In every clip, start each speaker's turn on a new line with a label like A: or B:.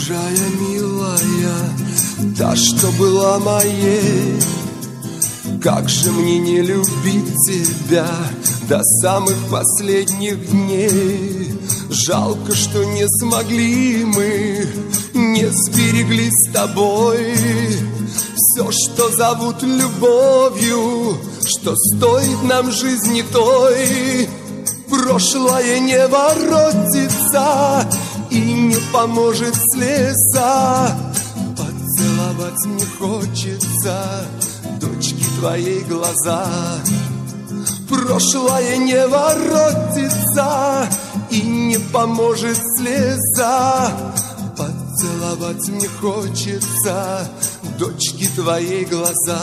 A: чужая милая, та, что была моей. Как же мне не любить тебя до самых последних дней? Жалко, что не смогли мы, не сберегли с тобой все, что зовут любовью, что стоит нам жизни той. Прошлое не воротится и не поможет слеза. Поцеловать мне хочется дочки твоей глаза. Прошлое не воротится и не поможет слеза. Поцеловать мне хочется дочки твоей глаза.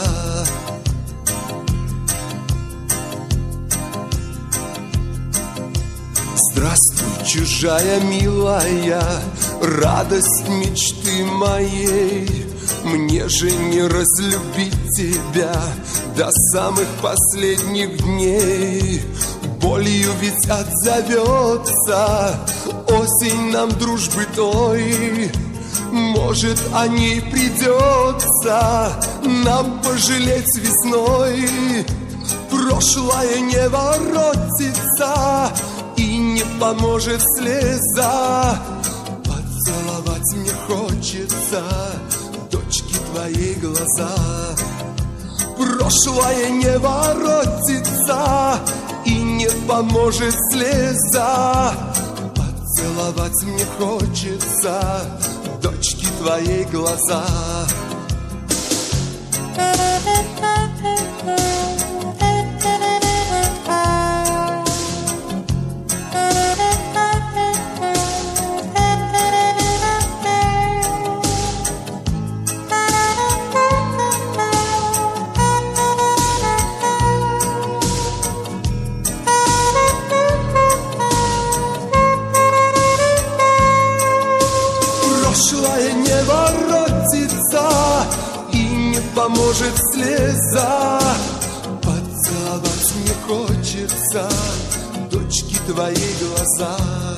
A: Здравствуй, чужая милая, радость мечты моей. Мне же не разлюбить тебя до самых последних дней. Болью ведь отзовется осень нам дружбы той. Может, о ней придется нам пожалеть весной. Прошлое не воротится и не поможет слеза. Поцеловать мне хочется дочки твоей глаза. Прошлое не воротится и не поможет слеза. Поцеловать мне хочется дочки твоей глаза. Прошлое не воротится и не поможет слеза. Поцеловать мне хочется дочки твоей глаза.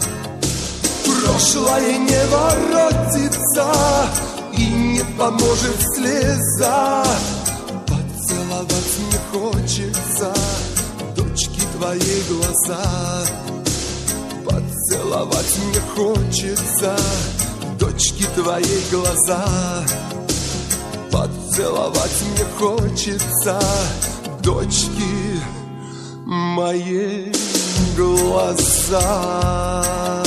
A: Прошлое не воротится и не поможет слеза. Поцеловать мне хочется дочки твоей глаза. Поцеловать мне хочется дочки твоей глаза. Поцеловать мне хочется дочки моей глаза.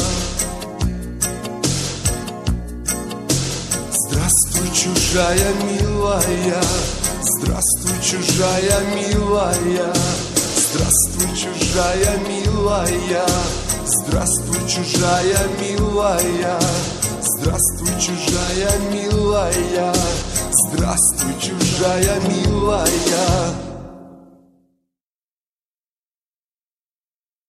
A: Здравствуй, чужая милая, здравствуй, чужая милая, здравствуй, чужая милая, здравствуй, чужая милая. Здравствуй, чужая милая, здравствуй, чужая милая.